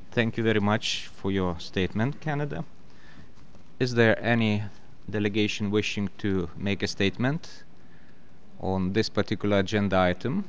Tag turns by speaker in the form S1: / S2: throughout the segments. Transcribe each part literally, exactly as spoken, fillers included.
S1: Thank you very much for your statement, Canada. Is there any delegation wishing to make a statement on this particular agenda item?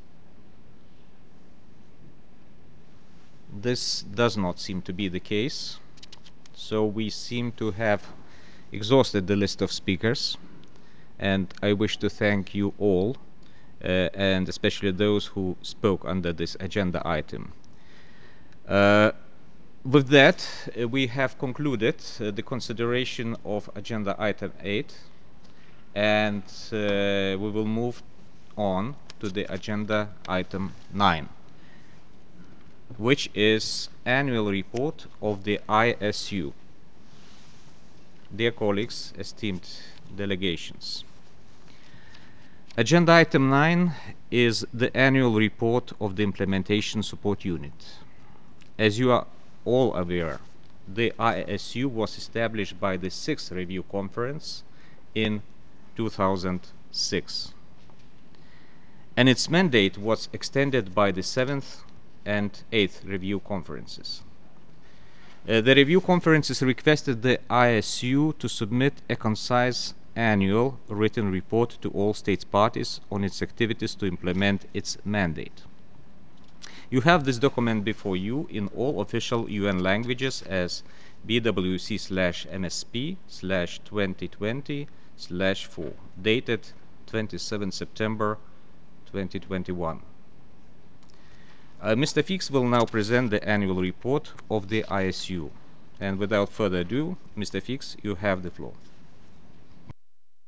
S1: This does not seem to be the case. So we seem to have exhausted the list of speakers. And I wish to thank you all, uh, and especially those who spoke under this agenda item. Uh, with that, uh, we have concluded uh, the consideration of agenda item eight, and uh, we will move on to the agenda item nine, which is annual report of the I S U. Dear colleagues, esteemed delegations, agenda item nine is the annual report of the Implementation Support Unit. As you are all aware, the I S U was established by the sixth Review Conference in two thousand six. And its mandate was extended by the seventh and eighth Review Conferences. Uh, the Review Conferences requested the I S U to submit a concise annual written report to all states parties on its activities to implement its mandate. You have this document before you in all official U N languages as B W C slash M S P slash twenty twenty slash four, dated twenty-seventh September twenty twenty-one. Uh, Mister Fix will now present the annual report of the I S U. And without further ado, Mister Fix, you have the floor.